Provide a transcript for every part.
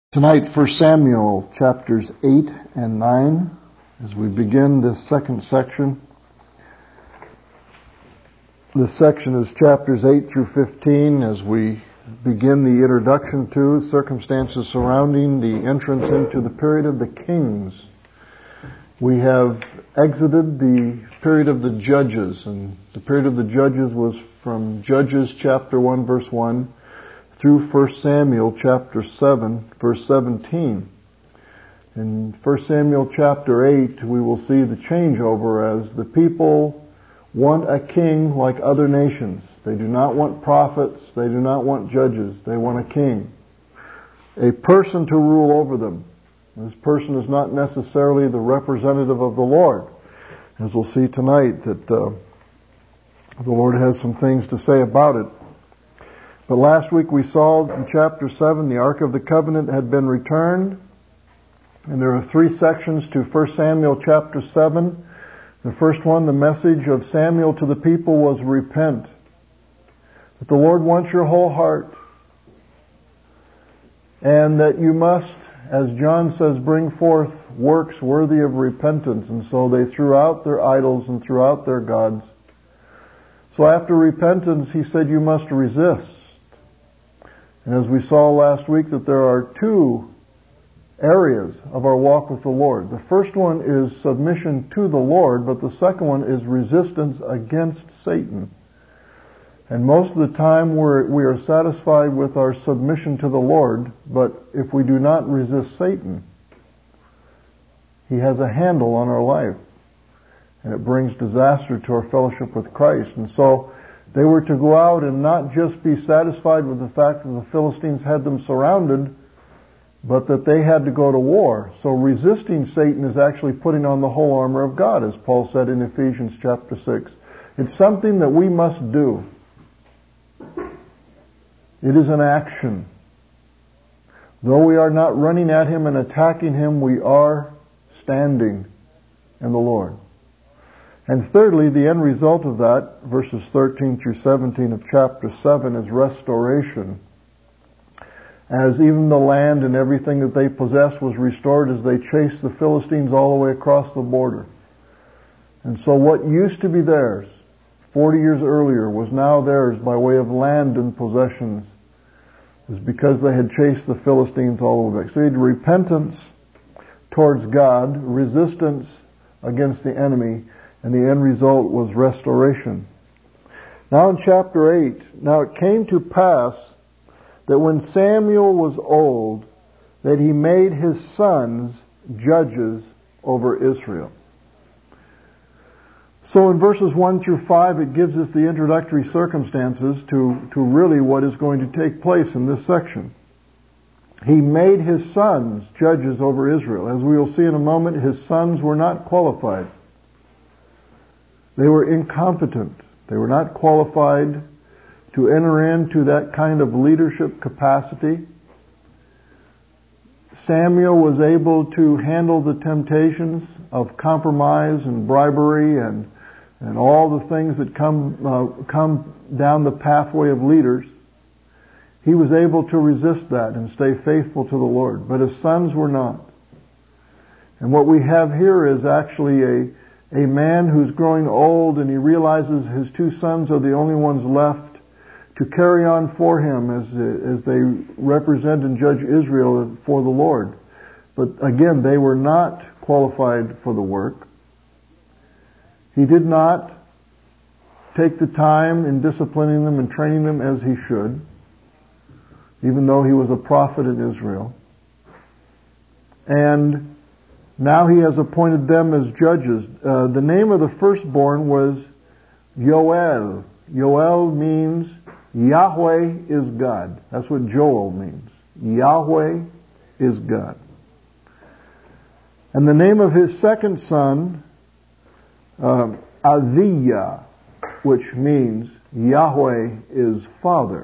Tonight, 1 Samuel chapters 8 and 9, as we begin this second section. This section is chapters 8 through 15 as we begin the introduction to circumstances surrounding the entrance into the period of the kings. We have exited the period of the judges, and the period of the judges was from Judges chapter 1 verse 1 through 1 Samuel chapter 7, verse 17. In 1 Samuel chapter 8, we will see the changeover as the people want a king like other nations. They do not want prophets. They do not want judges. They want a king. A person to rule over them. This person is not necessarily the representative of the Lord. As we'll see tonight that the Lord has some things to say about it. But last week we saw in chapter 7 the Ark of the Covenant had been returned. And there are three sections to 1 Samuel chapter 7. The first one, the message of Samuel to the people was repent. That the Lord wants your whole heart. And that you must, as John says, bring forth works worthy of repentance. And so they threw out their idols and threw out their gods. So after repentance, he said, you must resist. And as we saw last week, that there are two areas of our walk with the Lord. The first one is submission to the Lord, but the second one is resistance against Satan. And most of the time we are satisfied with our submission to the Lord, but if we do not resist Satan, he has a handle on our life. And it brings disaster to our fellowship with Christ. And so they were to go out and not just be satisfied with the fact that the Philistines had them surrounded, but that they had to go to war. So resisting Satan is actually putting on the whole armor of God, as Paul said in Ephesians chapter 6. It's something that we must do. It is an action. Though we are not running at him and attacking him, we are standing in the Lord. And thirdly, the end result of that, verses 13 through 17 of chapter 7, is restoration. As even the land and everything that they possessed was restored as they chased the Philistines all the way across the border. And so what used to be theirs 40 years earlier was now theirs by way of land and possessions. It was because they had chased the Philistines all the way back. So you had repentance towards God, resistance against the enemy, and the end result was restoration. Now in chapter 8, now it came to pass that when Samuel was old, that he made his sons judges over Israel. So in verses 1 through 5, it gives us the introductory circumstances to really what is going to take place in this section. He made his sons judges over Israel. As we will see in a moment, his sons were not qualified. They were incompetent. They were not qualified to enter into that kind of leadership capacity. Samuel was able to handle the temptations of compromise and bribery and all the things that come down the pathway of leaders. He was able to resist that and stay faithful to the Lord. But his sons were not. And what we have here is actually a man who's growing old, and he realizes his two sons are the only ones left to carry on for him as they represent and judge Israel for the Lord. But again, they were not qualified for the work. He did not take the time in disciplining them and training them as he should, even though he was a prophet in Israel. And now he has appointed them as judges. The name of the firstborn was Yoel. Yoel means Yahweh is God. That's what Joel means. Yahweh is God. And the name of his second son, Aviah, which means Yahweh is Father.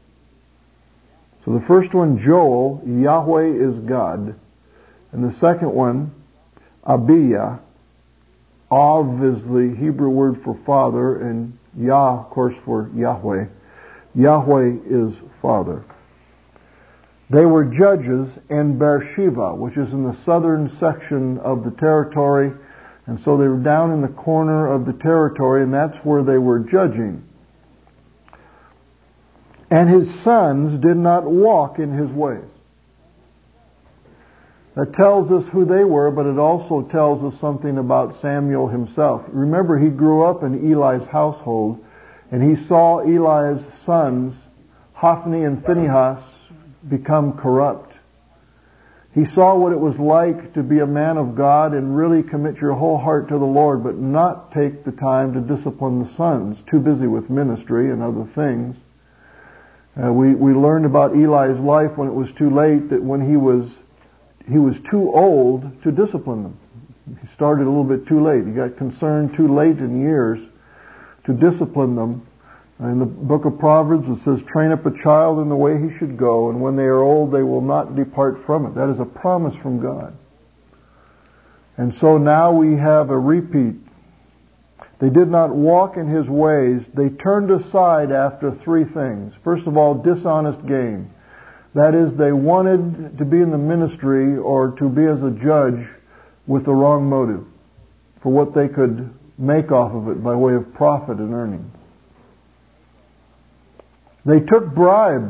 So the first one, Joel, Yahweh is God. And the second one, Abiah, Av is the Hebrew word for father, and Yah, of course, for Yahweh. Yahweh is Father. They were judges in Beersheba, which is in the southern section of the territory. And so they were down in the corner of the territory, and that's where they were judging. And his sons did not walk in his ways. That tells us who they were, but it also tells us something about Samuel himself. Remember, he grew up in Eli's household, and he saw Eli's sons, Hophni and Phinehas, become corrupt. He saw what it was like to be a man of God and really commit your whole heart to the Lord, but not take the time to discipline the sons, too busy with ministry and other things. We learned about Eli's life when it was too late, that when he was too old to discipline them. He started a little bit too late. He got concerned too late in years to discipline them. In the book of Proverbs it says, train up a child in the way he should go, and when they are old they will not depart from it. That is a promise from God. And so now we have a repeat. They did not walk in his ways. They turned aside after three things. First of all, dishonest gain. That is, they wanted to be in the ministry or to be as a judge with the wrong motive, for what they could make off of it by way of profit and earnings. They took bribes.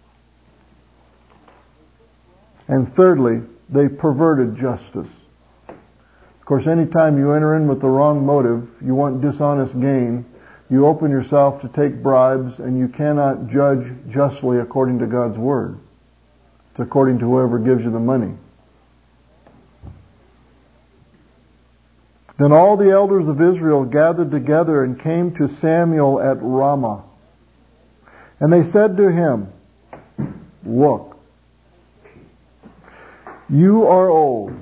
And thirdly, they perverted justice. Of course, anytime you enter in with the wrong motive, you want dishonest gain, you open yourself to take bribes, and you cannot judge justly according to God's Word. It's according to whoever gives you the money. Then all the elders of Israel gathered together and came to Samuel at Ramah. And they said to him, look, you are old,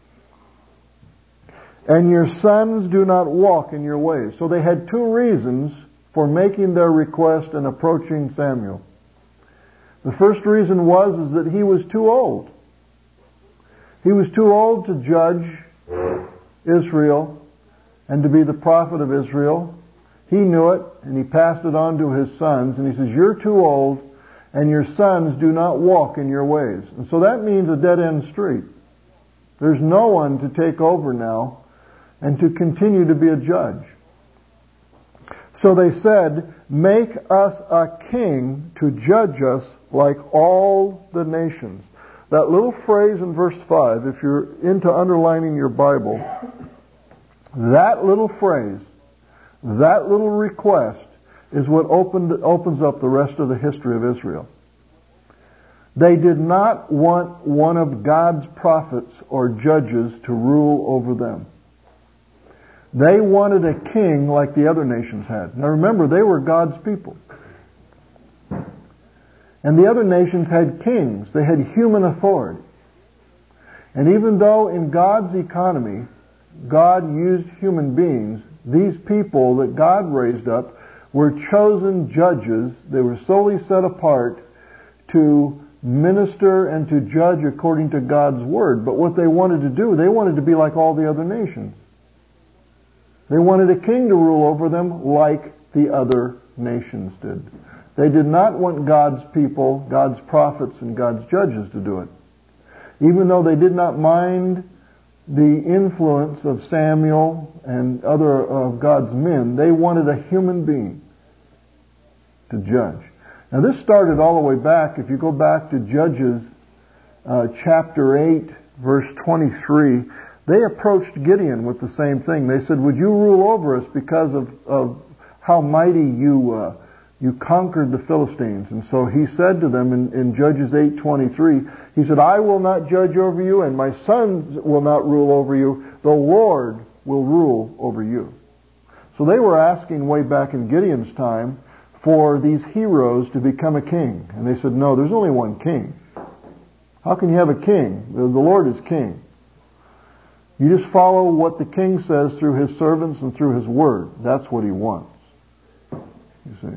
and your sons do not walk in your ways. So they had two reasons for making their request and approaching Samuel. The first reason was that he was too old. He was too old to judge Israel and to be the prophet of Israel. He knew it, and he passed it on to his sons. And he says, you're too old, and your sons do not walk in your ways. And so that means a dead-end street. There's no one to take over now and to continue to be a judge. So they said, make us a king to judge us like all the nations. That little phrase in verse 5, if you're into underlining your Bible, that little phrase, that little request is what opens up the rest of the history of Israel. They did not want one of God's prophets or judges to rule over them. They wanted a king like the other nations had. Now remember, they were God's people. And the other nations had kings. They had human authority. And even though in God's economy, God used human beings, these people that God raised up were chosen judges. They were solely set apart to minister and to judge according to God's Word. But what they wanted to do, they wanted to be like all the other nations. They wanted a king to rule over them like the other nations did. They did not want God's people, God's prophets, and God's judges to do it. Even though they did not mind the influence of Samuel and other of God's men, they wanted a human being to judge. Now this started all the way back. If you go back to Judges chapter 8, verse 23, they approached Gideon with the same thing. They said, would you rule over us because of how mighty you conquered the Philistines? And so he said to them in Judges 8:23, he said, I will not judge over you, and my sons will not rule over you. The Lord will rule over you. So they were asking way back in Gideon's time for these heroes to become a king. And they said, no, there's only one king. How can you have a king? The Lord is king. You just follow what the king says through his servants and through his word. That's what he wants. You see.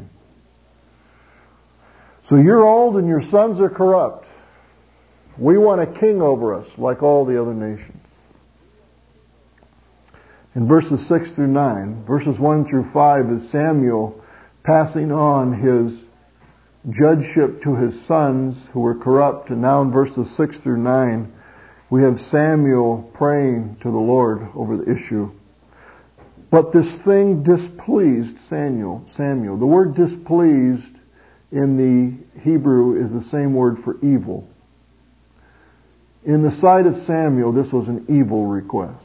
So you're old and your sons are corrupt. We want a king over us like all the other nations. In verses 6 through 9, verses 1 through 5 is Samuel passing on his judgeship to his sons who were corrupt. And now in verses 6 through 9, we have Samuel praying to the Lord over the issue. But this thing displeased Samuel. The word displeased in the Hebrew is the same word for evil. In the sight of Samuel, this was an evil request.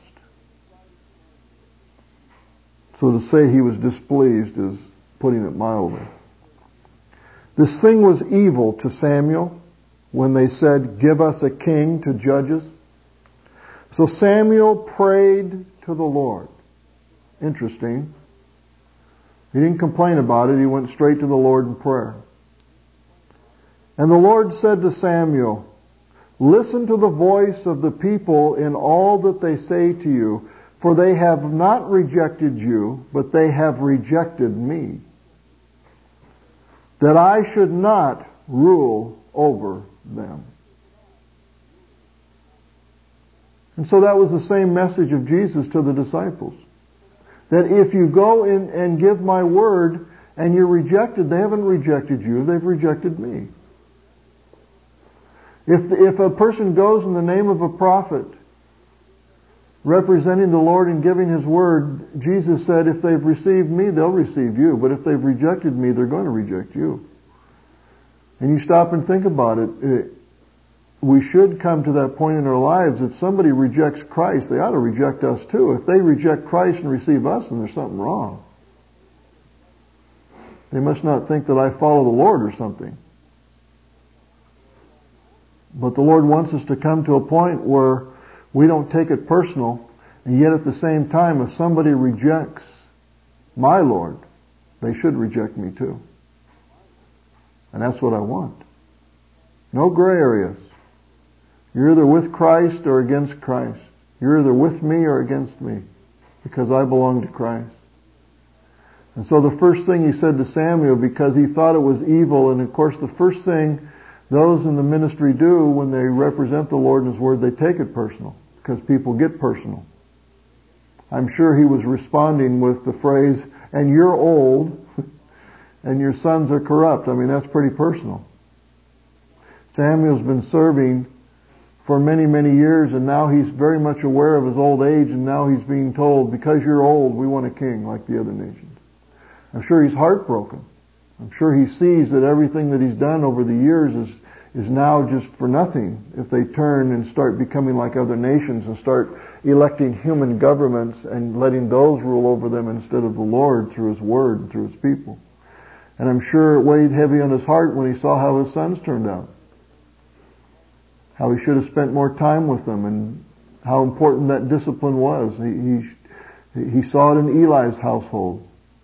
So to say he was displeased is putting it mildly. This thing was evil to Samuel when they said, "Give us a king to judge us." So Samuel prayed to the Lord. Interesting. He didn't complain about it. He went straight to the Lord in prayer. And the Lord said to Samuel, "Listen to the voice of the people in all that they say to you, for they have not rejected you, but they have rejected me, that I should not rule over them." And so that was the same message of Jesus to the disciples. That if you go in and give my word and you're rejected, they haven't rejected you, they've rejected me. If a person goes in the name of a prophet, representing the Lord and giving His word, Jesus said, if they've received me, they'll receive you. But if they've rejected me, they're going to reject you. And you stop and think about it. We should come to that point in our lives. If somebody rejects Christ, they ought to reject us too. If they reject Christ and receive us, then there's something wrong. They must not think that I follow the Lord or something. But the Lord wants us to come to a point where we don't take it personal, and yet at the same time, if somebody rejects my Lord, they should reject me too. And that's what I want. No gray areas. You're either with Christ or against Christ. You're either with me or against me, because I belong to Christ. And so the first thing he said to Samuel, because he thought it was evil, and of course the first thing those in the ministry do when they represent the Lord and His Word, they take it personal, because people get personal. I'm sure he was responding with the phrase, "And you're old, and your sons are corrupt." I mean, that's pretty personal. Samuel's been serving for many, many years, and now he's very much aware of his old age, and now he's being told, because you're old, we want a king like the other nations. I'm sure he's heartbroken. I'm sure he sees that everything that he's done over the years is now just for nothing if they turn and start becoming like other nations and start electing human governments and letting those rule over them instead of the Lord through His Word and through His people. And I'm sure it weighed heavy on his heart when he saw how his sons turned out. How he should have spent more time with them and how important that discipline was. He saw it in Eli's household.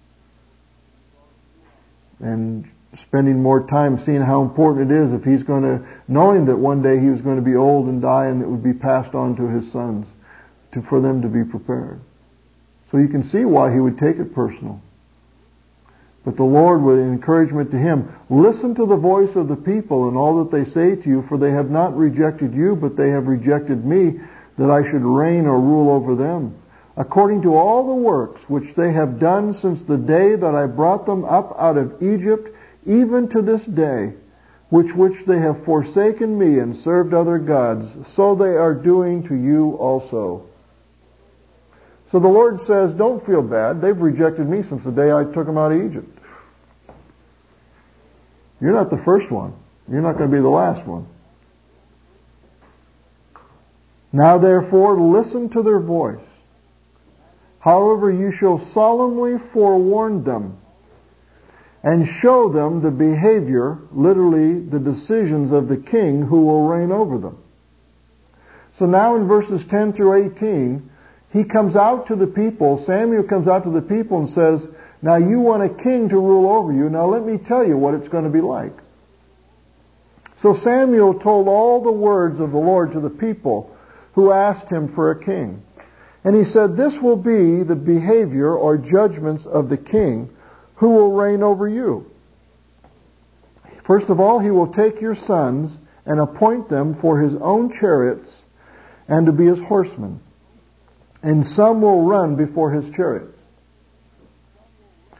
And spending more time seeing how important it is if he's going to, knowing that one day he was going to be old and die and it would be passed on to his sons for them to be prepared. So you can see why he would take it personal. But the Lord, with encouragement to him, listen to the voice of the people and all that they say to you, for they have not rejected you, but they have rejected me, that I should reign or rule over them, according to all the works which they have done since the day that I brought them up out of Egypt, even to this day, which they have forsaken me and served other gods, so they are doing to you also. So the Lord says, don't feel bad. They've rejected me since the day I took them out of Egypt. You're not the first one. You're not going to be the last one. Now therefore, listen to their voice. However, you shall solemnly forewarn them and show them the behavior, literally the decisions of the king who will reign over them. So now in verses 10 through 18, he comes out to the people, Samuel comes out to the people and says, now you want a king to rule over you. Now let me tell you what it's going to be like. So Samuel told all the words of the Lord to the people who asked him for a king. And he said, this will be the behavior or judgments of the king who will reign over you. First of all, he will take your sons and appoint them for his own chariots and to be his horsemen. And some will run before his chariots.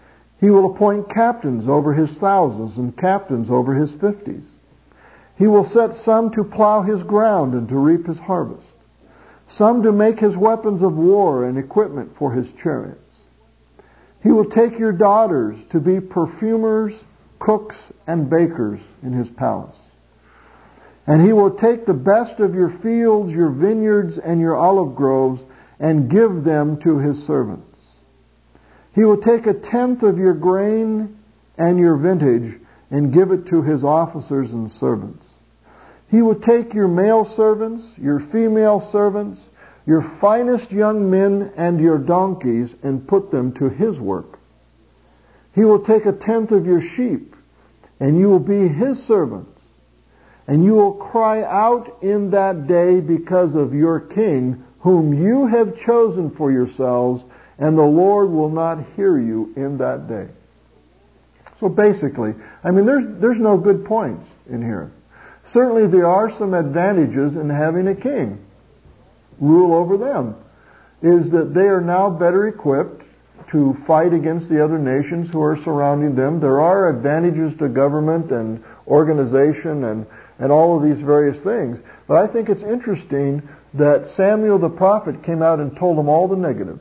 He will appoint captains over his thousands and captains over his 50s. He will set some to plow his ground and to reap his harvest, some to make his weapons of war and equipment for his chariots. He will take your daughters to be perfumers, cooks, and bakers in his palace. And he will take the best of your fields, your vineyards, and your olive groves, and give them to his servants. He will take 1/10 of your grain and your vintage, and give it to his officers and servants. He will take your male servants, your female servants, your finest young men, and your donkeys, and put them to his work. He will take 1/10 of your sheep, and you will be his servants. And you will cry out in that day because of your king, whom you have chosen for yourselves, and the Lord will not hear you in that day. So basically, there's no good points in here. Certainly there are some advantages in having a king rule over them, is that they are now better equipped to fight against the other nations who are surrounding them. There are advantages to government and organization and all of these various things. But I think it's interesting that Samuel the prophet came out and told them all the negatives.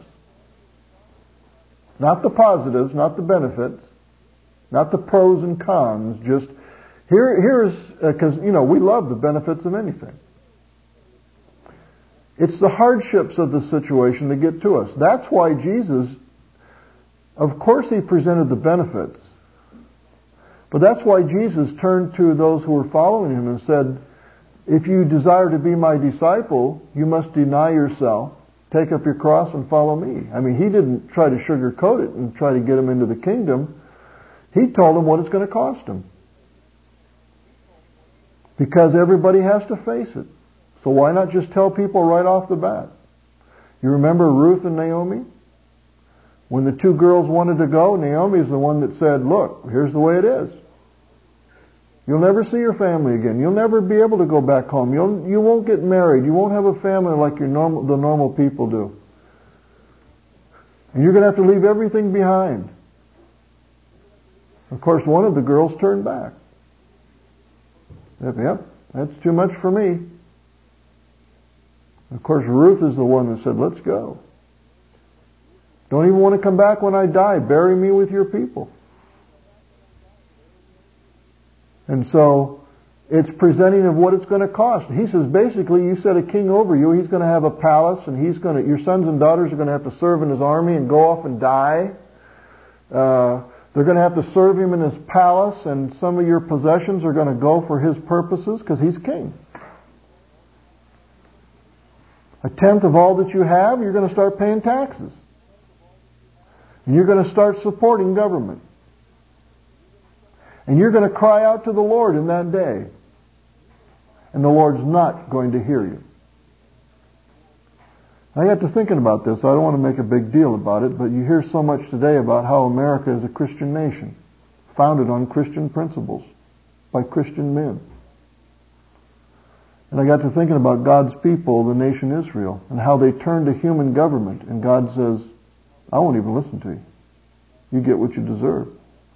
Not the positives, not the benefits, not the pros and cons, just here's, because, we love the benefits of anything. It's the hardships of the situation that get to us. That's why Jesus, of course he presented the benefits, but that's why Jesus turned to those who were following him and said, if you desire to be my disciple, you must deny yourself, take up your cross and follow me. He didn't try to sugarcoat it and try to get them into the kingdom. He told them what it's going to cost them. Because everybody has to face it. So why not just tell people right off the bat? You remember Ruth and Naomi? When the two girls wanted to go, Naomi is the one that said, look, here's the way it is. You'll never see your family again. You'll never be able to go back home. You won't get married. You won't have a family like the normal people do. And you're going to have to leave everything behind. Of course, one of the girls turned back. Yep, that's too much for me. Of course, Ruth is the one that said, let's go. Don't even want to come back when I die. Bury me with your people. And so it's presenting of what it's going to cost. He says, basically, you set a king over you. He's going to have a palace, and your sons and daughters are going to have to serve in his army and go off and die. They're going to have to serve him in his palace, and some of your possessions are going to go for his purposes because he's king. 1/10 of all that you have, you're going to start paying taxes. And you're going to start supporting government. And you're going to cry out to the Lord in that day. And the Lord's not going to hear you. I got to thinking about this. I don't want to make a big deal about it, but you hear so much today about how America is a Christian nation, founded on Christian principles, by Christian men. And I got to thinking about God's people, the nation Israel, and how they turn to human government. And God says, I won't even listen to you. You get what you deserve.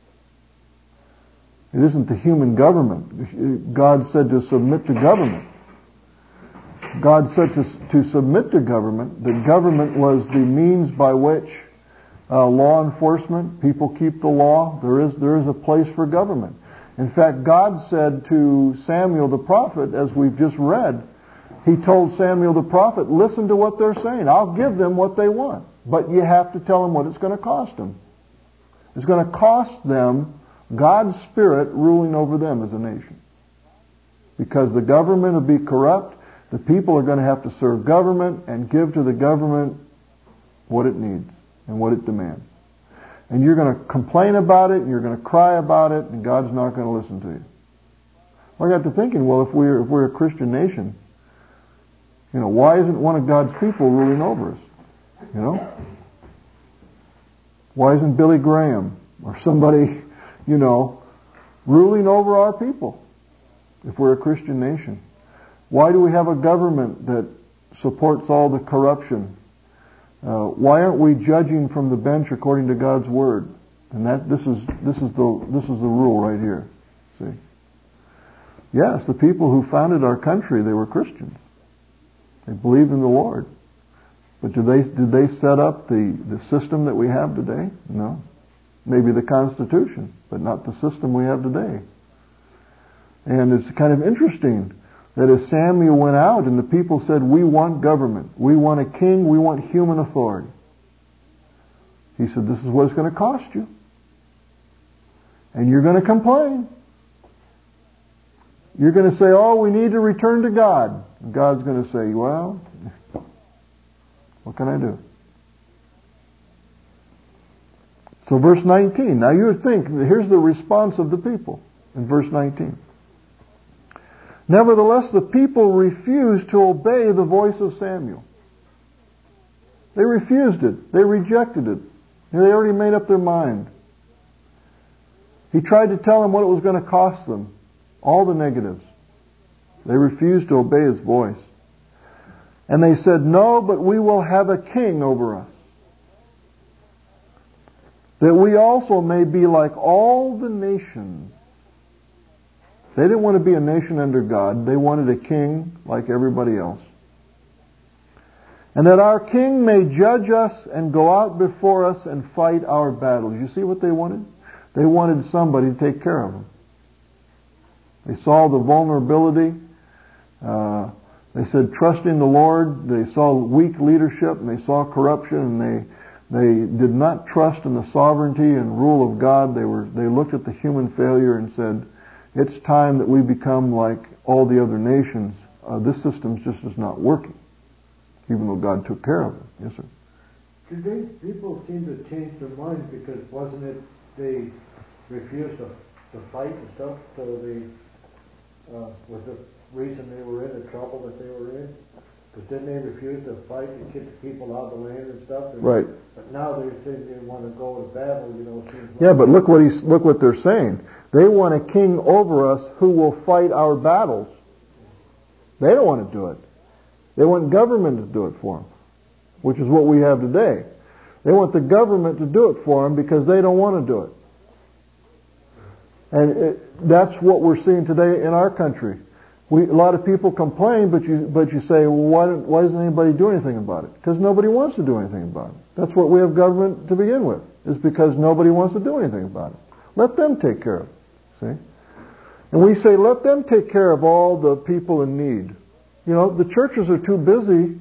It isn't the human government. God said to submit to government. God said to submit to government. The government was the means by which law enforcement, people keep the law. There is a place for government. In fact, God said to Samuel the prophet, as we've just read, He told Samuel the prophet, listen to what they're saying. I'll give them what they want. But you have to tell them what it's going to cost them. It's going to cost them God's Spirit ruling over them as a nation. Because the government will be corrupt. The people are going to have to serve government and give to the government what it needs and what it demands. And you're going to complain about it and you're going to cry about it and God's not going to listen to you. Well, I got to thinking, well, if we're a Christian nation, why isn't one of God's people ruling over us? Why isn't Billy Graham or somebody, ruling over our people if we're a Christian nation? Why do we have a government that supports all the corruption? Why aren't we judging from the bench according to God's Word? And this is the rule right here. See? Yes, the people who founded our country, they were Christians. They believed in the Lord. But did they set up the system that we have today? No. Maybe the Constitution, but not the system we have today. And it's kind of interesting that as Samuel went out and the people said, we want government, we want a king, we want human authority. He said, this is what it's going to cost you. And you're going to complain. You're going to say, oh, we need to return to God. And God's going to say, well, what can I do? So verse 19. Now you would think, here's the response of the people in verse 19. Nevertheless, the people refused to obey the voice of Samuel. They refused it. They rejected it. They already made up their mind. He tried to tell them what it was going to cost them. All the negatives. They refused to obey his voice. And they said, no, but we will have a king over us, that we also may be like all the nations. They didn't want to be a nation under God. They wanted a king like everybody else. And that our king may judge us and go out before us and fight our battles. You see what they wanted? They wanted somebody to take care of them. They saw the vulnerability. They said, trust in the Lord. They saw weak leadership and they saw corruption, and they did not trust in the sovereignty and rule of God. They looked at the human failure and said, it's time that we become like all the other nations. This system just is not working, even though God took care of it. Yes, sir. Today, people seem to change their minds because wasn't it they refused to fight and stuff, so they was the reason they were in the trouble that they were in? Because didn't they refuse to fight and kick the people out of the land and stuff? Right. But now they're saying they want to go to battle, Yeah, but look what they're saying. They want a king over us who will fight our battles. They don't want to do it. They want government to do it for them, which is what we have today. They want the government to do it for them because they don't want to do it. And that's what we're seeing today in our country. A lot of people complain, but you say, well, why doesn't anybody do anything about it? Because nobody wants to do anything about it. That's what we have government to begin with, is because nobody wants to do anything about it. Let them take care of it. See? And we say, let them take care of all the people in need. The churches are too busy,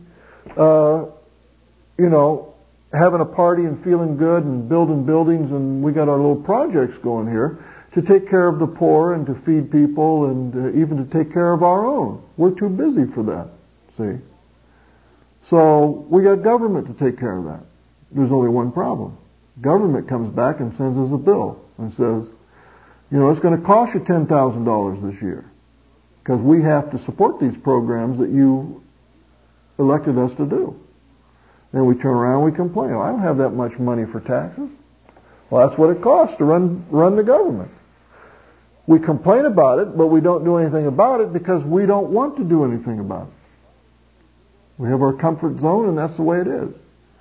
having a party and feeling good and building buildings, and we got our little projects going here to take care of the poor and to feed people and even to take care of our own. We're too busy for that, see? So we got government to take care of that. There's only one problem. Government comes back and sends us a bill and says, it's going to cost you $10,000 this year because we have to support these programs that you elected us to do. Then we turn around and we complain. I don't have that much money for taxes. Well, that's what it costs to run the government. We complain about it, but we don't do anything about it because we don't want to do anything about it. We have our comfort zone, and that's the way it is.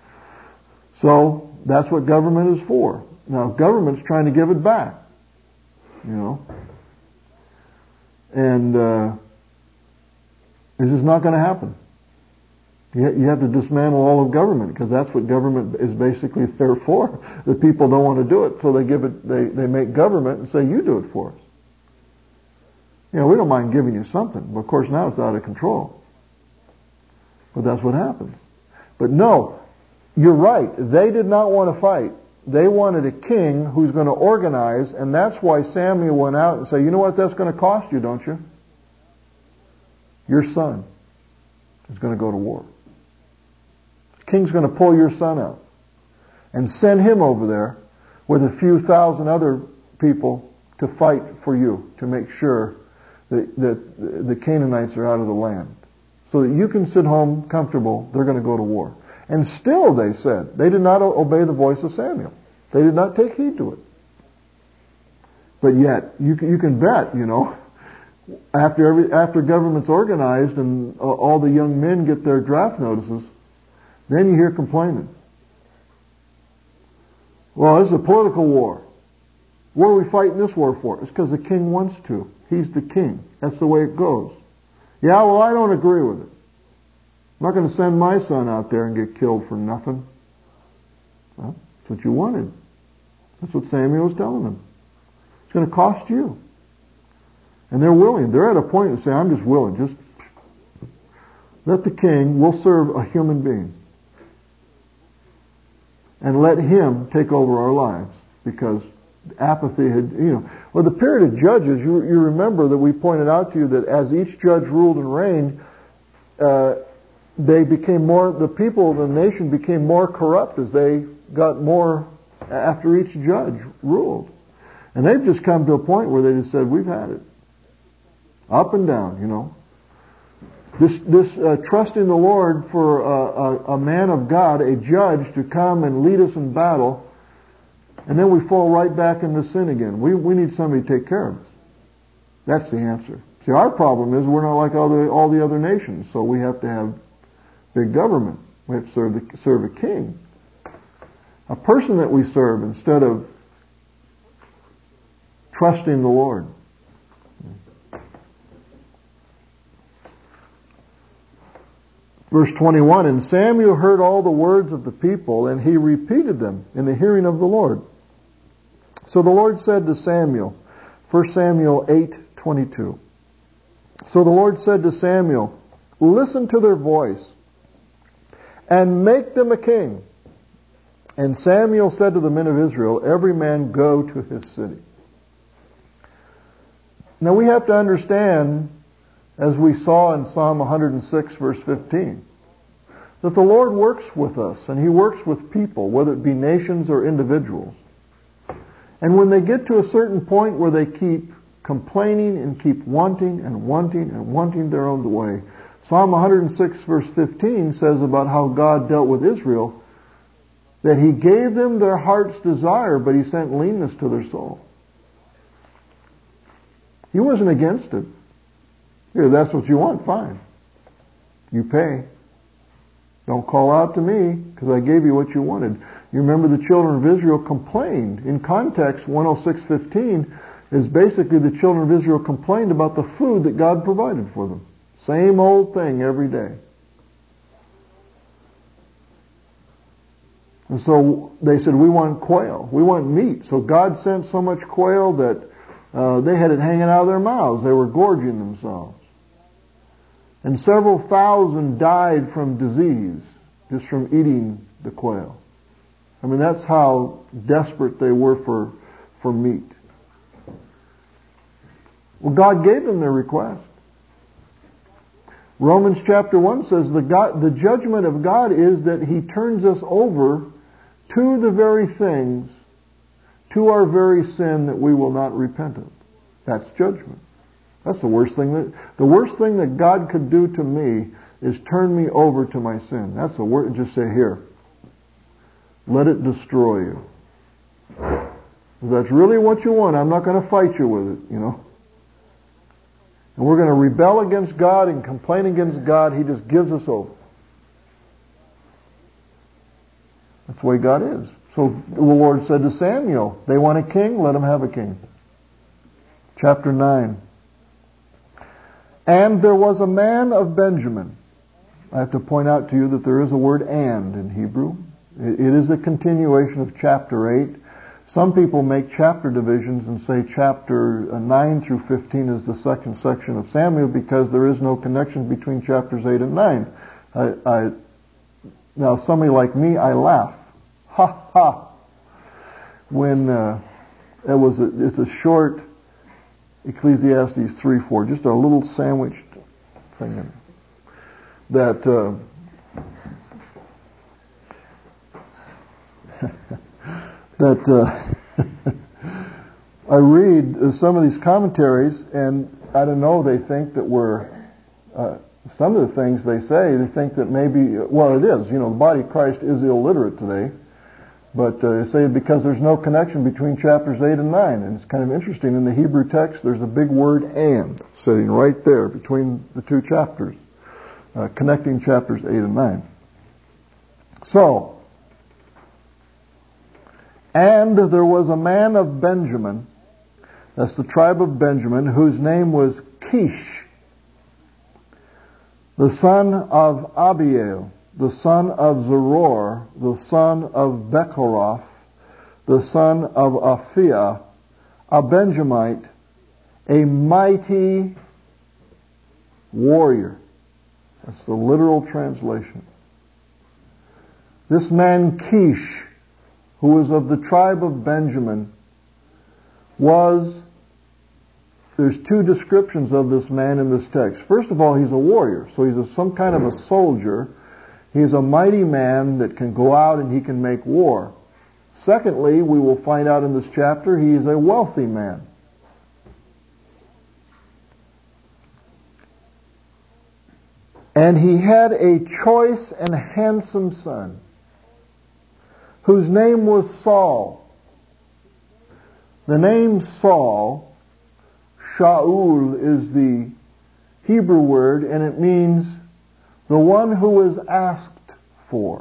So that's what government is for. Now, government's trying to give it back, and it's just not going to happen. You have to dismantle all of government because that's what government is basically there for. The people don't want to do it, so they make government and say, you do it for us. We don't mind giving you something, but of course now it's out of control. But that's what happens. But no, you're right. They did not want to fight. They wanted a king who's going to organize, and that's why Samuel went out and said, you know what that's going to cost you, don't you? Your son is going to go to war. The king's going to pull your son out and send him over there with a few thousand other people to fight for you, to make sure that the Canaanites are out of the land. So that you can sit home comfortable, they're going to go to war. And still, they said, they did not obey the voice of Samuel. They did not take heed to it. But yet, you can bet, after government's organized and all the young men get their draft notices, then you hear complaining. Well, this is a political war. What are we fighting this war for? It's because the king wants to. He's the king. That's the way it goes. Yeah, well, I don't agree with it. I'm not going to send my son out there and get killed for nothing. Well, that's what you wanted. That's what Samuel was telling them. It's going to cost you. And they're willing. They're at a point to say, I'm just willing. Just let the king, we'll serve a human being. And let him take over our lives. Because apathy had, Well, the period of Judges, you remember that we pointed out to you that as each judge ruled and reigned, they became more, the people of the nation became more corrupt as they got more after each judge ruled. And they've just come to a point where they just said, we've had it. Up and down, This trusting the Lord for a man of God, a judge, to come and lead us in battle, and then we fall right back into sin again. We need somebody to take care of us. That's the answer. See, our problem is we're not like all the other nations, so we have to have big government. We have to serve a king. A person that we serve instead of trusting the Lord. Verse 21, and Samuel heard all the words of the people, and he repeated them in the hearing of the Lord. So the Lord said to Samuel, 1 Samuel 8:22. So the Lord said to Samuel, listen to their voice, and make them a king. And Samuel said to the men of Israel, every man go to his city. Now we have to understand, as we saw in Psalm 106 verse 15, that the Lord works with us, and He works with people, whether it be nations or individuals. And when they get to a certain point where they keep complaining and keep wanting and wanting and wanting their own way, Psalm 106 verse 15 says about how God dealt with Israel, that He gave them their heart's desire, but He sent leanness to their soul. He wasn't against it. Here, that's what you want, fine. You pay. Don't call out to me, because I gave you what you wanted. You remember the children of Israel complained. In context, 106:15 is basically the children of Israel complained about the food that God provided for them. Same old thing every day. And so they said, we want quail. We want meat. So God sent so much quail that they had it hanging out of their mouths. They were gorging themselves. And several thousand died from disease just from eating the quail. I mean, that's how desperate they were for meat. Well, God gave them their request. Romans chapter 1 says the judgment of God is that He turns us over to the very things, to our very sin that we will not repent of. That's judgment. That's the worst thing that God could do to me is turn me over to my sin. That's the word. Just say, here, let it destroy you. If that's really what you want, I'm not going to fight you with it, And we're going to rebel against God and complain against God. He just gives us over. That's the way God is. So the Lord said to Samuel, they want a king, let them have a king. Chapter 9. And there was a man of Benjamin. I have to point out to you that there is a word and in Hebrew. It is a continuation of chapter 8. Some people make chapter divisions and say chapter 9 through 15 is the second section of Samuel because there is no connection between chapters 8 and 9. Now, somebody like me, I laugh. Ha ha! When it's a short Ecclesiastes 3:4, just a little sandwiched thing that I read some of these commentaries, and I don't know, they think that we're some of the things they say, they think that maybe, well, it is, the body of Christ is illiterate today. But they say because there's no connection between chapters 8 and 9. And it's kind of interesting. In the Hebrew text, there's a big word and sitting right there between the two chapters, connecting chapters 8 and 9. So, And there was a man of Benjamin, that's the tribe of Benjamin, whose name was Kish, the son of Abiel, the son of Zeror, the son of Bechorath, the son of Aphiah, a Benjamite, a mighty warrior. That's the literal translation. This man Kish, who was of the tribe of Benjamin, there's two descriptions of this man in this text. First of all, he's a warrior, so he's some kind of a soldier. He's a mighty man that can go out and he can make war. Secondly, we will find out in this chapter, he is a wealthy man. And he had a choice and handsome son, whose name was Saul. The name Saul, Shaul, is the Hebrew word, and it means the one who is asked for.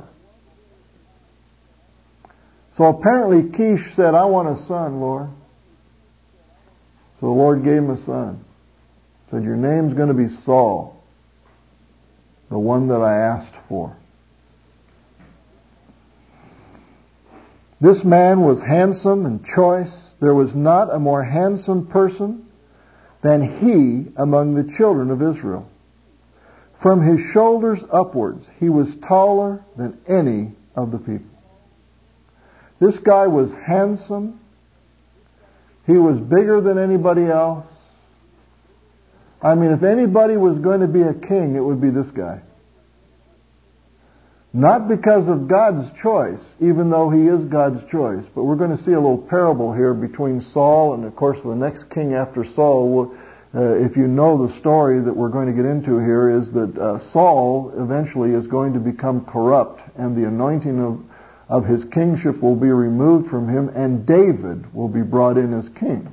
So apparently Kish said, I want a son, Lord. So the Lord gave him a son. Said, your name's going to be Saul, the one that I asked for. This man was handsome and choice. There was not a more handsome person than he among the children of Israel. From his shoulders upwards, he was taller than any of the people. This guy was handsome. He was bigger than anybody else. I mean, if anybody was going to be a king, it would be this guy. Not because of God's choice, even though he is God's choice. But we're going to see a little parable here between Saul and, of course, the next king after Saul. If you know the story that we're going to get into here, is that Saul eventually is going to become corrupt, and the anointing of his kingship will be removed from him, and David will be brought in as king.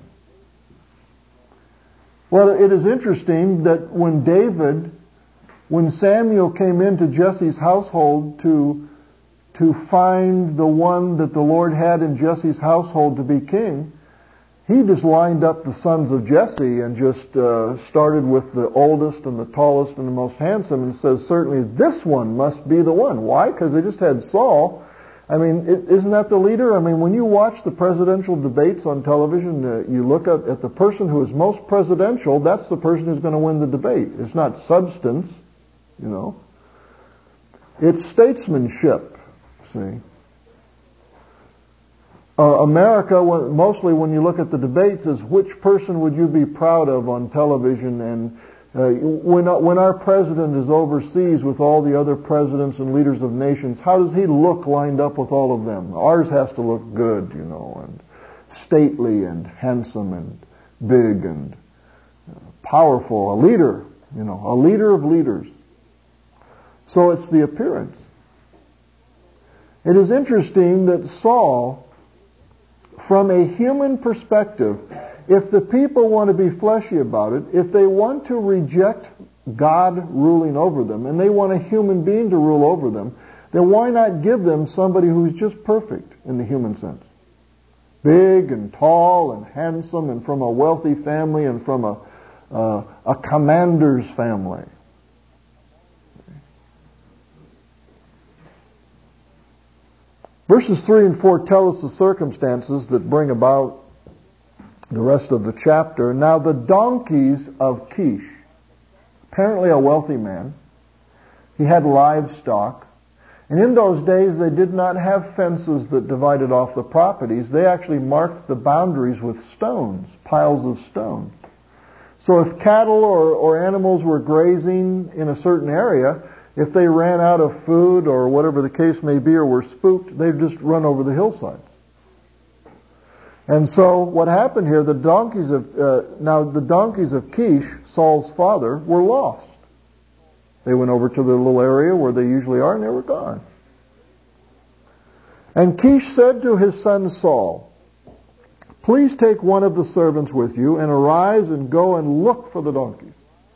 Well, it is interesting that when Samuel came into Jesse's household to find the one that the Lord had in Jesse's household to be king, he just lined up the sons of Jesse and just started with the oldest and the tallest and the most handsome, and says, certainly this one must be the one. Why? Because they just had Saul. I mean, isn't that the leader? I mean, when you watch the presidential debates on television, you look at the person who is most presidential, that's the person who's going to win the debate. It's not substance, you know. It's statesmanship, see. America, mostly when you look at the debates, is which person would you be proud of on television, and when our president is overseas with all the other presidents and leaders of nations, how does he look lined up with all of them? Ours has to look good, you know, and stately and handsome and big and powerful. A leader, you know, a leader of leaders. So it's the appearance. It is interesting that Saul, from a human perspective, if the people want to be fleshy about it, if they want to reject God ruling over them, and they want a human being to rule over them, then why not give them somebody who's just perfect in the human sense? Big and tall and handsome and from a wealthy family and from a commander's family. Verses 3 and 4 tell us the circumstances that bring about the rest of the chapter. Now the donkeys of Kish, apparently a wealthy man, he had livestock, and in those days they did not have fences that divided off the properties. They actually marked the boundaries with stones, piles of stone. So if cattle or animals were grazing in a certain area, if they ran out of food or whatever the case may be, or were spooked, they'd just run over the hillsides. And so what happened here, the donkeys of Kish, Saul's father, were lost. They went over to the little area where they usually are, and they were gone. And Kish said to his son Saul, please take one of the servants with you, and arise and go and look for the donkeys.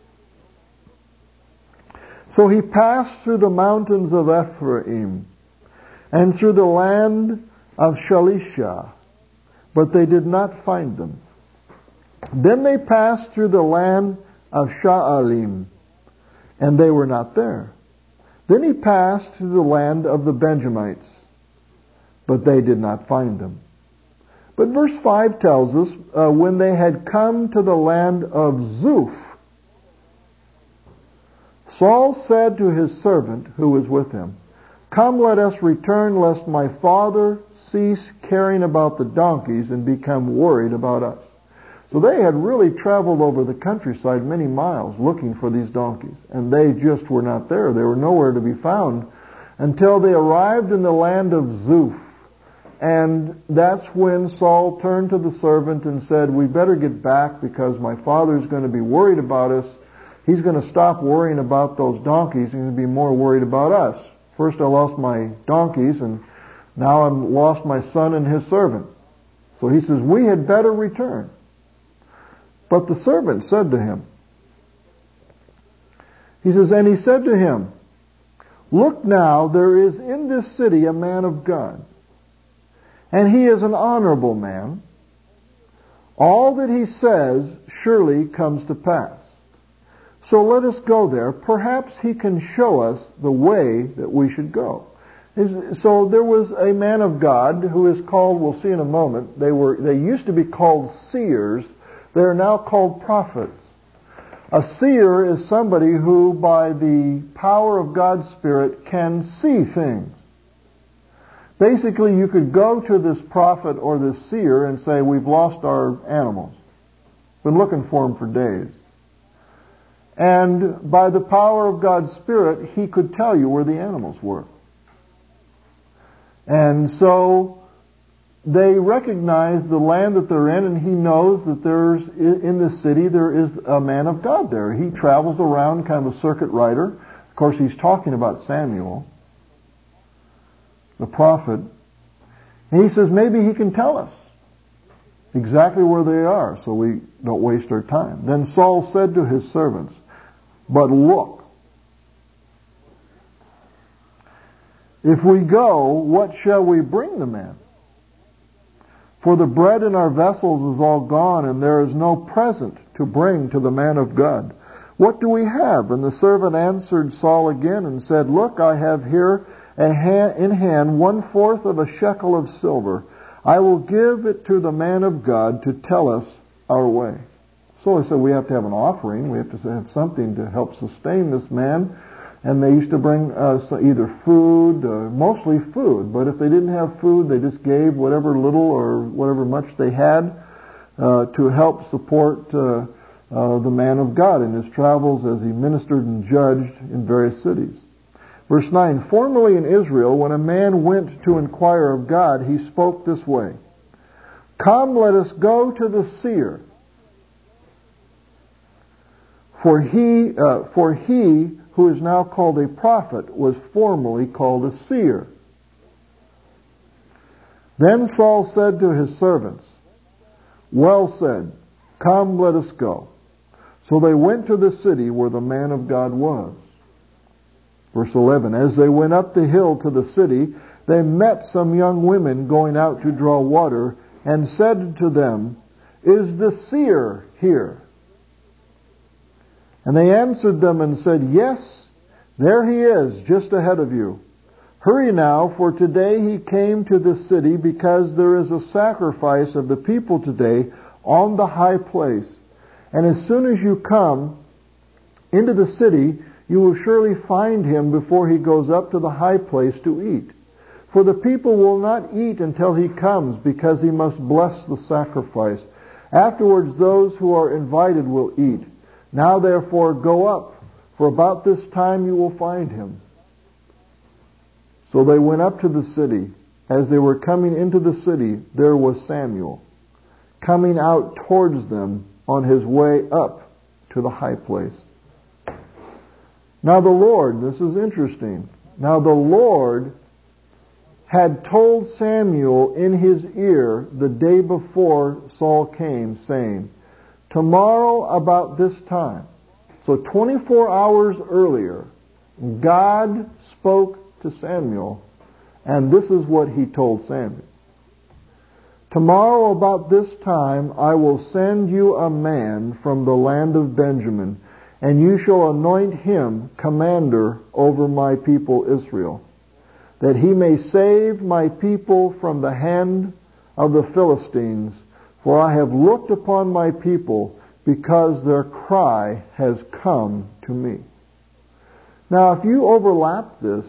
So he passed through the mountains of Ephraim, and through the land of Shalisha, but they did not find them. Then they passed through the land of Sha'alim, and they were not there. Then he passed through the land of the Benjamites, but they did not find them. But verse 5 tells us, when they had come to the land of Zuph, Saul said to his servant who was with him, "Come, let us return, lest my father cease caring about the donkeys and become worried about us." So they had really traveled over the countryside many miles looking for these donkeys, and they just were not there. They were nowhere to be found until they arrived in the land of Zuph. And that's when Saul turned to the servant and said, "We better get back because my father's going to be worried about us. He's going to stop worrying about those donkeys. He's going to be more worried about us. First I lost my donkeys, and now I've lost my son and his servant." So he says, "We had better return." But the servant said to him, he says, and he said to him, "Look now, there is in this city a man of God, and he is an honorable man. All that he says surely comes to pass. So let us go there. Perhaps he can show us the way that we should go." So there was a man of God who is called, we'll see in a moment, they used to be called seers. They are now called prophets. A seer is somebody who, by the power of God's Spirit, can see things. Basically, you could go to this prophet or this seer and say, "We've lost our animals. Been looking for them for days." And by the power of God's Spirit, he could tell you where the animals were. And so they recognize the land that they're in, and he knows that in the city there is a man of God there. He travels around, kind of a circuit rider. Of course, he's talking about Samuel, the prophet. And he says maybe he can tell us exactly where they are so we don't waste our time. Then Saul said to his servants, "But look, if we go, what shall we bring the man? For the bread in our vessels is all gone, and there is no present to bring to the man of God. What do we have?" And the servant answered Saul again and said, "Look, I have here in hand 1/4 of a shekel of silver. I will give it to the man of God to tell us our way." So he said, we have to have an offering. We have to have something to help sustain this man. And they used to bring either food, mostly food. But if they didn't have food, they just gave whatever little or whatever much they had to help support the man of God in his travels as he ministered and judged in various cities. Verse 9, "Formerly in Israel, when a man went to inquire of God, he spoke this way, 'Come, let us go to the seer. For he who is now called a prophet was formerly called a seer.' Then Saul said to his servants, 'Well said, come, let us go.' So they went to the city where the man of God was." Verse 11, "As they went up the hill to the city, they met some young women going out to draw water, and said to them, 'Is the seer here?' And they answered them and said, 'Yes, there he is, just ahead of you. Hurry now, for today he came to this city, because there is a sacrifice of the people today on the high place. And as soon as you come into the city, you will surely find him before he goes up to the high place to eat. For the people will not eat until he comes, because he must bless the sacrifice. Afterwards those who are invited will eat. Now therefore go up, for about this time you will find him.' So they went up to the city. As they were coming into the city, there was Samuel, coming out towards them on his way up to the high place. Now the Lord," this is interesting, "now the Lord had told Samuel in his ear the day before Saul came, saying, 'Tomorrow about this time.'" So 24 hours earlier, God spoke to Samuel, and this is what he told Samuel. Tomorrow about this time I will send you a man from the land of Benjamin, and you shall anoint him commander over my people Israel, that he may save my people from the hand of the Philistines, for I have looked upon my people, because their cry has come to me. Now, if you overlap this,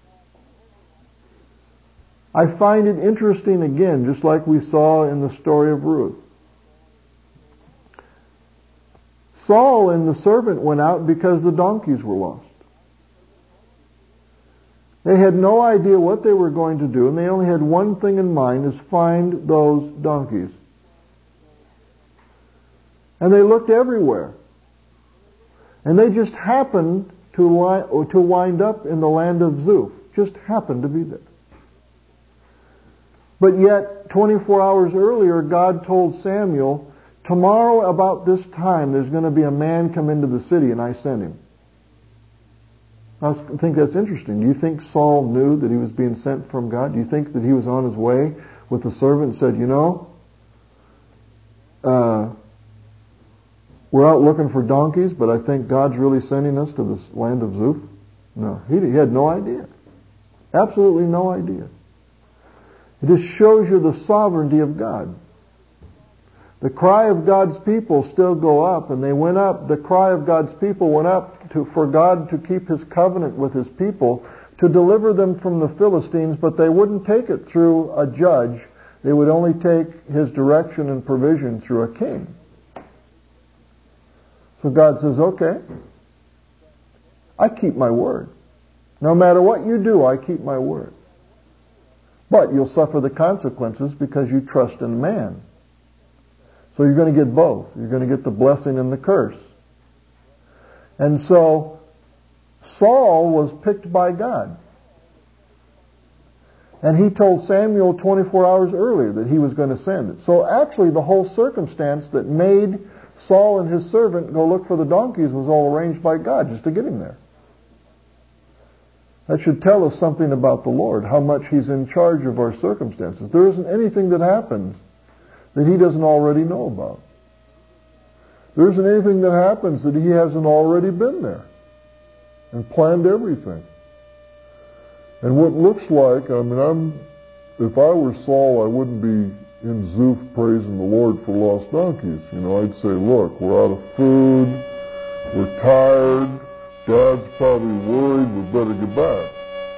I find it interesting again, just like we saw in the story of Ruth. Saul and the servant went out because the donkeys were lost. They had no idea what they were going to do, and they only had one thing in mind, is find those donkeys. And they looked everywhere. And they just happened to wind up in the land of Zuph. Just happened to be there. But yet, 24 hours earlier, God told Samuel, tomorrow about this time there's going to be a man come into the city, and I sent him. I think that's interesting. Do you think Saul knew that he was being sent from God? Do you think that he was on his way with the servant and said, we're out looking for donkeys, but I think God's really sending us to this land of Zuph? No, he had no idea. Absolutely no idea. It just shows you the sovereignty of God. The cry of God's people still go up, and they went up. The cry of God's people went up for God to keep His covenant with His people, to deliver them from the Philistines, but they wouldn't take it through a judge. They would only take His direction and provision through a king. So God says, okay, I keep my word. No matter what you do, I keep my word. But you'll suffer the consequences because you trust in man. So you're going to get both. You're going to get the blessing and the curse. And so Saul was picked by God. And he told Samuel 24 hours earlier that he was going to send it. So actually the whole circumstance that made Saul and his servant go look for the donkeys was all arranged by God just to get him there. That should tell us something about the Lord, how much He's in charge of our circumstances. There isn't anything that happens that He doesn't already know about. There isn't anything that happens that He hasn't already been there and planned everything. And what looks like, if I were Saul, I wouldn't be in Zuph praising the Lord for lost donkeys. I'd say, look, we're out of food, we're tired, Dad's probably worried, we better get back.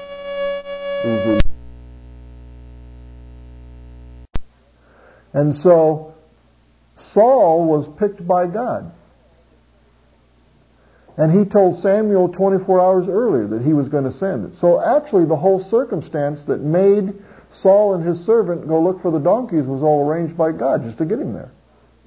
And so Saul was picked by God. And he told Samuel 24 hours earlier that he was going to send it. So actually the whole circumstance that made Saul and his servant go look for the donkeys was all arranged by God just to get him there.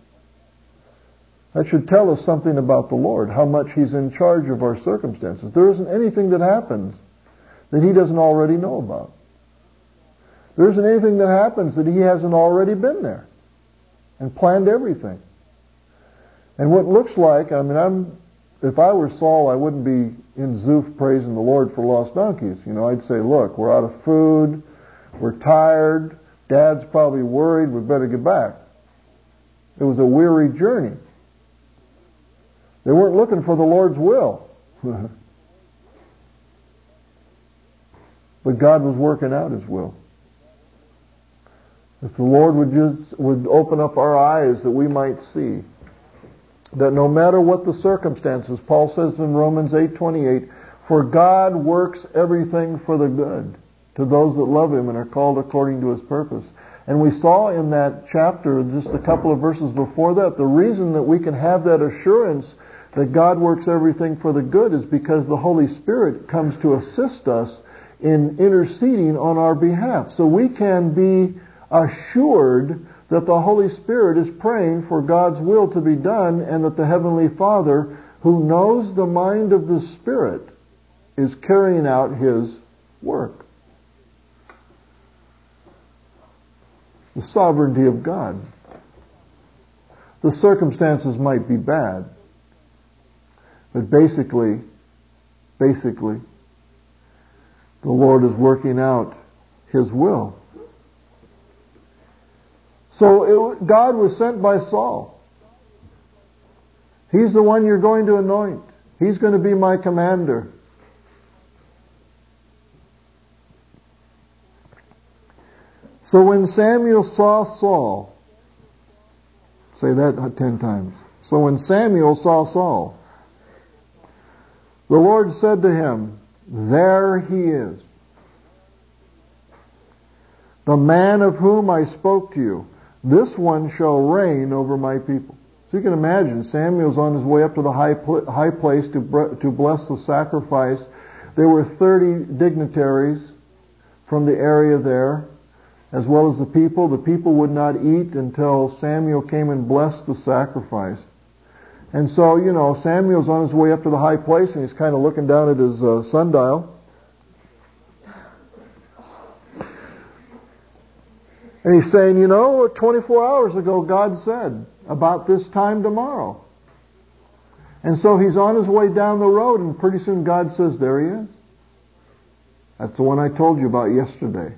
That should tell us something about the Lord, how much He's in charge of our circumstances. There isn't anything that happens that He doesn't already know about. There isn't anything that happens that He hasn't already been there and planned everything. And what looks like, if I were Saul, I wouldn't be in Zuph praising the Lord for lost donkeys. I'd say, look, we're out of food, we're tired, Dad's probably worried, we better get back. It was a weary journey. They weren't looking for the Lord's will. But God was working out His will. If the Lord would open up our eyes that we might see that no matter what the circumstances, Paul says in Romans 8:28, for God works everything for the good to those that love Him and are called according to His purpose. And we saw in that chapter, just a couple of verses before that, the reason that we can have that assurance that God works everything for the good is because the Holy Spirit comes to assist us in interceding on our behalf. So we can be assured that the Holy Spirit is praying for God's will to be done, and that the Heavenly Father, who knows the mind of the Spirit, is carrying out His work. The sovereignty of God. The circumstances might be bad, but basically, the Lord is working out His will. So God was sent by Saul. He's the one you're going to anoint. He's going to be my commander. So when Samuel saw Saul, say that 10 times. So when Samuel saw Saul, the Lord said to him, "There he is, the man of whom I spoke to you. This one shall reign over my people." So you can imagine, Samuel's on his way up to the high place to bless the sacrifice. There were 30 dignitaries from the area there, as well as the people. The people would not eat until Samuel came and blessed the sacrifice. And so, Samuel's on his way up to the high place, and he's kind of looking down at his sundial. And he's saying, 24 hours ago God said about this time tomorrow. And so he's on his way down the road, and pretty soon God says, "There he is. That's the one I told you about yesterday.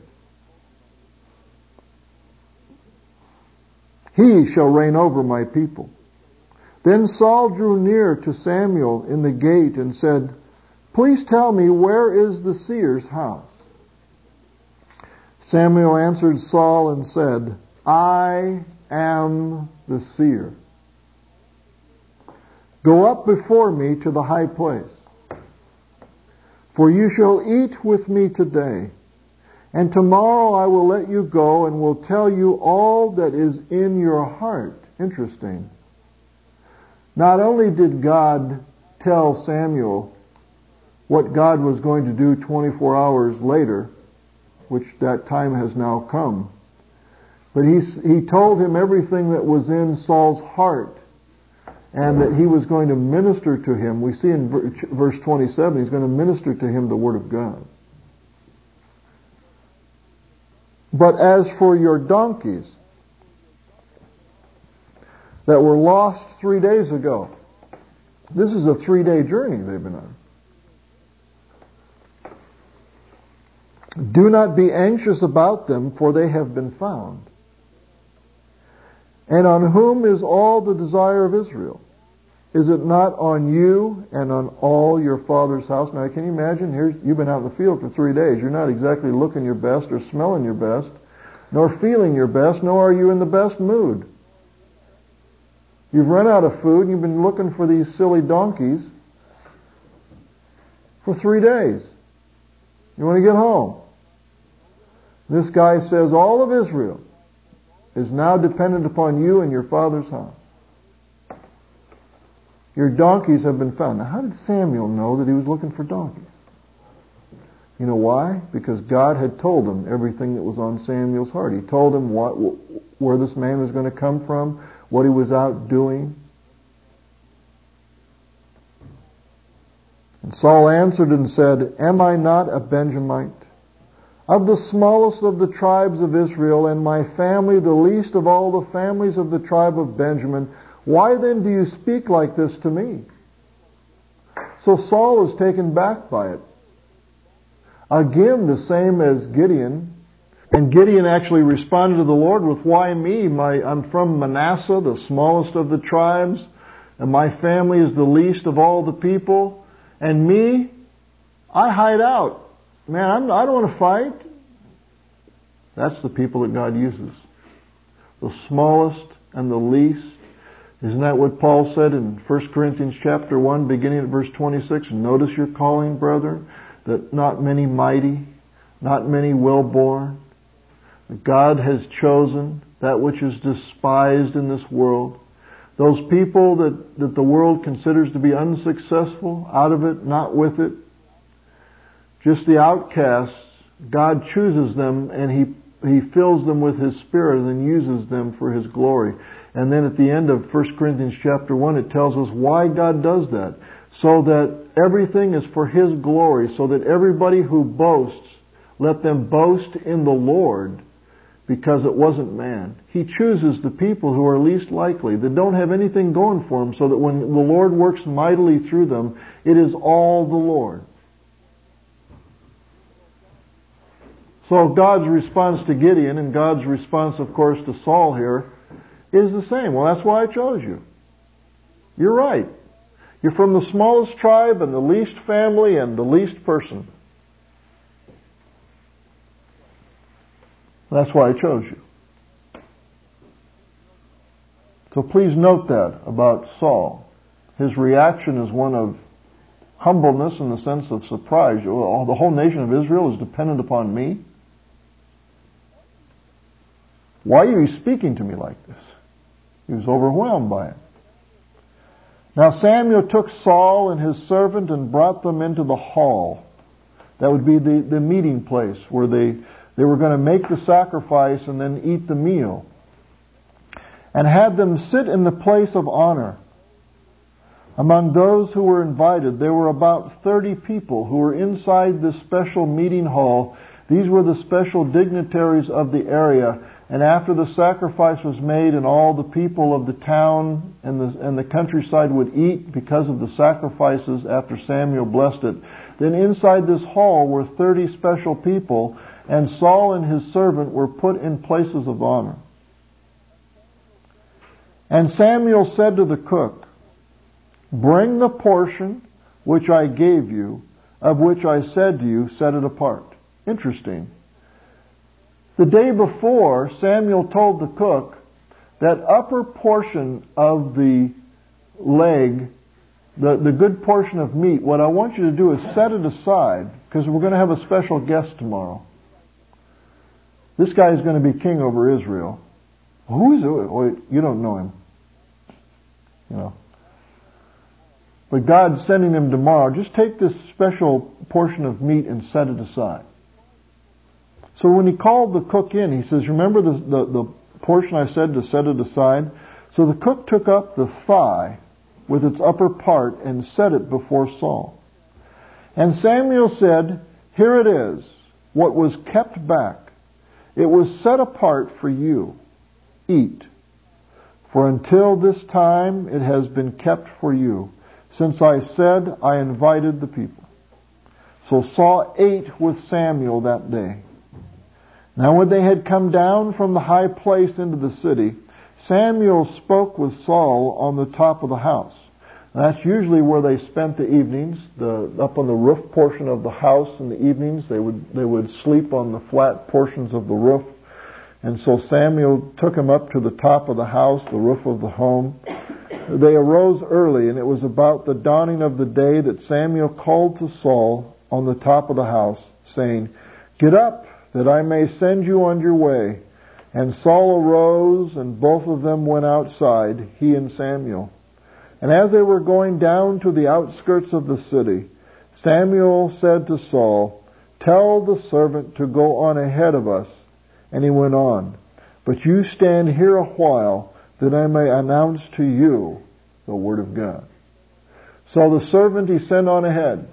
He shall reign over my people." Then Saul drew near to Samuel in the gate and said, "Please tell me, where is the seer's house?" Samuel answered Saul and said, "I am the seer. Go up before me to the high place, for you shall eat with me today, and tomorrow I will let you go and will tell you all that is in your heart." Interesting. Not only did God tell Samuel what God was going to do 24 hours later, which that time has now come, but he told him everything that was in Saul's heart, and that he was going to minister to him. We see in verse 27, he's going to minister to him the Word of God. "But as for your donkeys that were lost 3 days ago," this is a 3-day journey they've been on, "do not be anxious about them, for they have been found. And on whom is all the desire of Israel? Is it not on you and on all your father's house?" Now, can you imagine? You've been out in the field for 3 days. You're not exactly looking your best or smelling your best, nor feeling your best, nor are you in the best mood. You've run out of food, and you've been looking for these silly donkeys for 3 days. You want to get home. This guy says all of Israel is now dependent upon you and your father's house. Your donkeys have been found. Now, how did Samuel know that he was looking for donkeys? You know why? Because God had told him everything that was on Samuel's heart. He told him where this man was going to come from, what he was out doing. And Saul answered and said, "Am I not a Benjamite, of the smallest of the tribes of Israel, and my family the least of all the families of the tribe of Benjamin? Why then do you speak like this to me?" So Saul is taken back by it. Again, the same as Gideon. And Gideon actually responded to the Lord with, "Why me? I'm from Manasseh, the smallest of the tribes, and my family is the least of all the people. And me, I hide out. Man, I don't want to fight." That's the people that God uses. The smallest and the least. Isn't that what Paul said in 1 Corinthians chapter 1, beginning at verse 26? "Notice your calling, brethren, that not many mighty, not many well-born. God has chosen that which is despised in this world." Those people that the world considers to be unsuccessful, out of it, not with it. Just the outcasts, God chooses them, and He fills them with His Spirit and then uses them for His glory. And then at the end of 1 Corinthians chapter 1, it tells us why God does that. So that everything is for His glory, so that everybody who boasts, let them boast in the Lord, because it wasn't man. He chooses the people who are least likely, that don't have anything going for them, so that when the Lord works mightily through them, it is all the Lord. So God's response to Gideon and God's response, of course, to Saul here is the same. Well, that's why I chose you. You're right. You're from the smallest tribe and the least family and the least person. That's why I chose you. So please note that about Saul. His reaction is one of humbleness in the sense of surprise. Oh, the whole nation of Israel is dependent upon me? Why are you speaking to me like this? He was overwhelmed by it. Now Samuel took Saul and his servant and brought them into the hall. That would be the meeting place where they were going to make the sacrifice and then eat the meal. And had them sit in the place of honor. Among those who were invited, there were about 30 people who were inside this special meeting hall. These were the special dignitaries of the area. And after the sacrifice was made and all the people of the town and the countryside would eat because of the sacrifices after Samuel blessed it, then inside this hall were 30 special people, and Saul and his servant were put in places of honor. And Samuel said to the cook, "Bring the portion which I gave you, of which I said to you, set it apart." Interesting. The day before, Samuel told the cook that upper portion of the leg, the good portion of meat, what I want you to do is set it aside, because we're going to have a special guest tomorrow. This guy is going to be king over Israel. Who is it? Well, you don't know him. You know. But God's sending him tomorrow. Just take this special portion of meat and set it aside. So when he called the cook in, he says, remember the portion I said to set it aside? So the cook took up the thigh with its upper part and set it before Saul. And Samuel said, "Here it is, what was kept back. It was set apart for you. Eat. For until this time it has been kept for you. Since I said I invited the people." So Saul ate with Samuel that day. Now when they had come down from the high place into the city, Samuel spoke with Saul on the top of the house. And that's usually where they spent the evenings. Up on the roof portion of the house in the evenings, they would sleep on the flat portions of the roof. And so Samuel took him up to the top of the house, the roof of the home. They arose early, and it was about the dawning of the day that Samuel called to Saul on the top of the house, saying, "Get up, that I may send you on your way." And Saul arose, and both of them went outside, he and Samuel. And as they were going down to the outskirts of the city, Samuel said to Saul, "Tell the servant to go on ahead of us." And he went on, "But you stand here a while, that I may announce to you the word of God." So the servant he sent on ahead.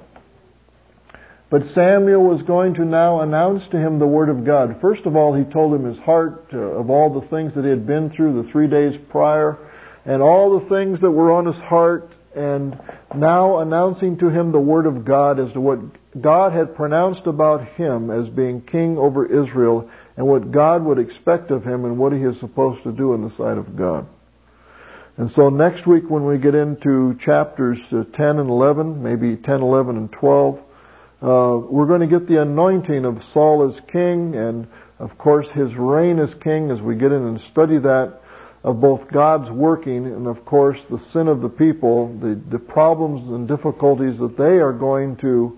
But Samuel was going to now announce to him the word of God. First of all, he told him his heart of all the things that he had been through the 3 days prior, and all the things that were on his heart, and now announcing to him the word of God as to what God had pronounced about him as being king over Israel, and what God would expect of him and what he is supposed to do in the sight of God. And so next week when we get into chapters 10 and 11, maybe 10, 11, and 12, we're going to get the anointing of Saul as king, and of course his reign as king as we get in and study that, of both God's working and of course the sin of the people, the problems and difficulties that they are going to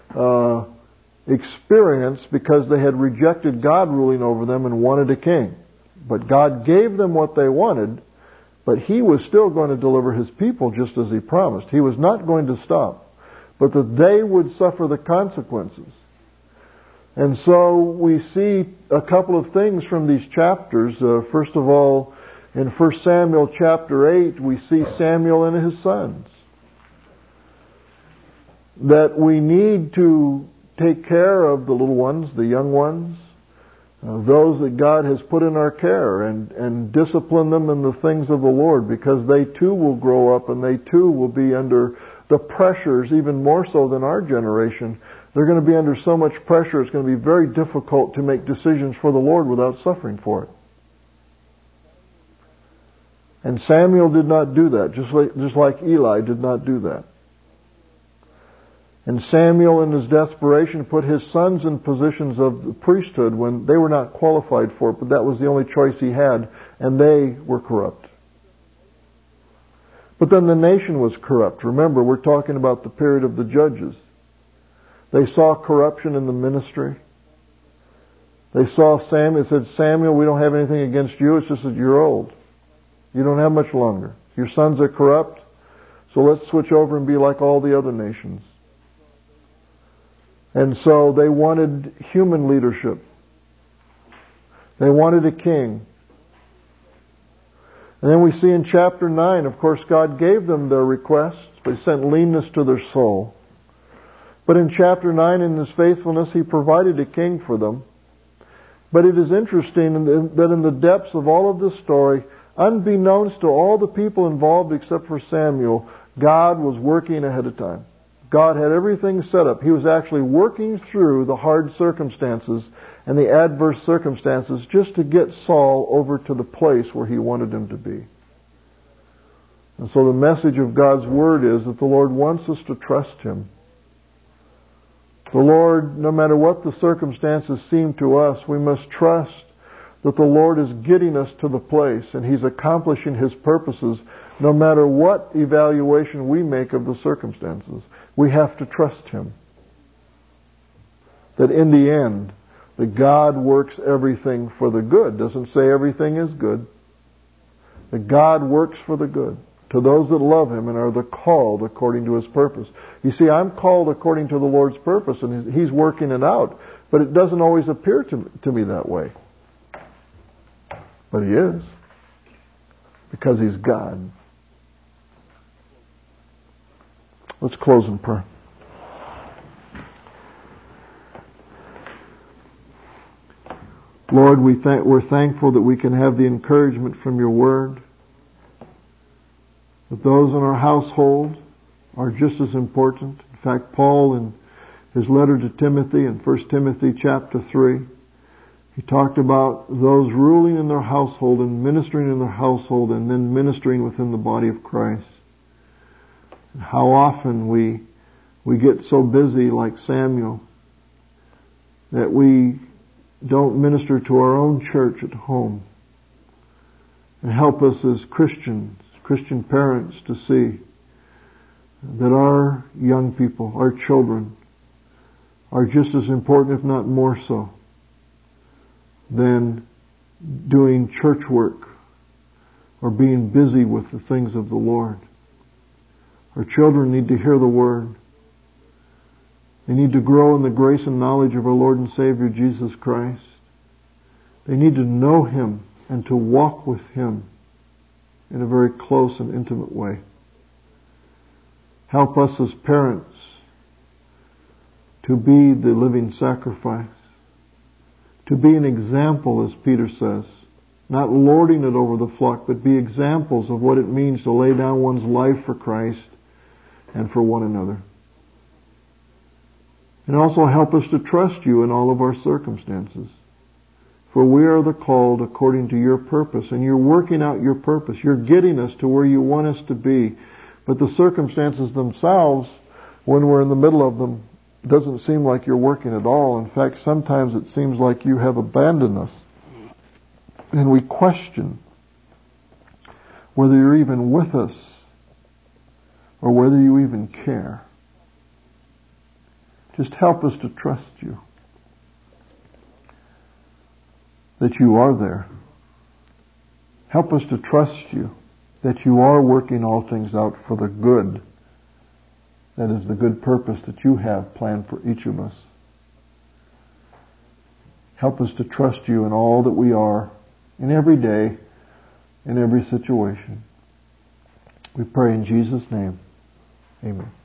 experience because they had rejected God ruling over them and wanted a king. But God gave them what they wanted, but He was still going to deliver His people just as He promised. He was not going to stop, but that they would suffer the consequences. And so we see a couple of things from these chapters. First of all, in 1 Samuel chapter 8, we see Samuel and his sons. That we need to take care of the little ones, the young ones, those that God has put in our care, and discipline them in the things of the Lord, because they too will grow up and they too will be under the pressures, even more so than our generation, They're going to be under so much pressure, it's going to be very difficult to make decisions for the Lord without suffering for it. And Samuel did not do that, just like Eli did not do that. And Samuel, in his desperation, put his sons in positions of the priesthood when they were not qualified for it, but that was the only choice he had, and they were corrupt. But then the nation was corrupt. Remember, we're talking about the period of the judges. They saw corruption in the ministry. They saw Samuel, said, Samuel, we don't have anything against you, it's just that you're old. You don't have much longer. Your sons are corrupt, so let's switch over and be like all the other nations. And so they wanted human leadership. They wanted a king. And then we see in chapter 9, of course, God gave them their requests. They sent leanness to their soul. But in chapter 9, in His faithfulness, He provided a king for them. But it is interesting that in the depths of all of this story, unbeknownst to all the people involved except for Samuel, God was working ahead of time. God had everything set up. He was actually working through the hard circumstances and the adverse circumstances just to get Saul over to the place where He wanted him to be. And so the message of God's Word is that the Lord wants us to trust Him. The Lord, no matter what the circumstances seem to us, we must trust that the Lord is getting us to the place and He's accomplishing His purposes no matter what evaluation we make of the circumstances. We have to trust Him. That in the end, that God works everything for the good. Doesn't say everything is good. That God works for the good to those that love Him and are the called according to His purpose. You see, I'm called according to the Lord's purpose and He's working it out. But it doesn't always appear to me that way. But He is. Because He's God. Let's close in prayer. Lord, we're thankful that we can have the encouragement from Your Word. That those in our household are just as important. In fact, Paul in his letter to Timothy in 1 Timothy chapter 3, he talked about those ruling in their household and ministering in their household and then ministering within the body of Christ. And how often we get so busy like Samuel that we don't minister to our own church at home and help us as Christians, Christian parents, to see that our young people, our children, are just as important, if not more so, than doing church work or being busy with the things of the Lord. Our children need to hear the Word. They need to grow in the grace and knowledge of our Lord and Savior Jesus Christ. They need to know Him and to walk with Him in a very close and intimate way. Help us as parents to be the living sacrifice, to be an example, as Peter says, not lording it over the flock, but be examples of what it means to lay down one's life for Christ and for one another. And also help us to trust You in all of our circumstances. For we are the called according to Your purpose, and You're working out Your purpose. You're getting us to where You want us to be. But the circumstances themselves, when we're in the middle of them, doesn't seem like You're working at all. In fact, sometimes it seems like You have abandoned us. And we question whether You're even with us or whether You even care. Just help us to trust You. That You are there. Help us to trust You. That You are working all things out for the good. That is the good purpose that You have planned for each of us. Help us to trust You in all that we are, in every day, in every situation. We pray in Jesus' name. Amen.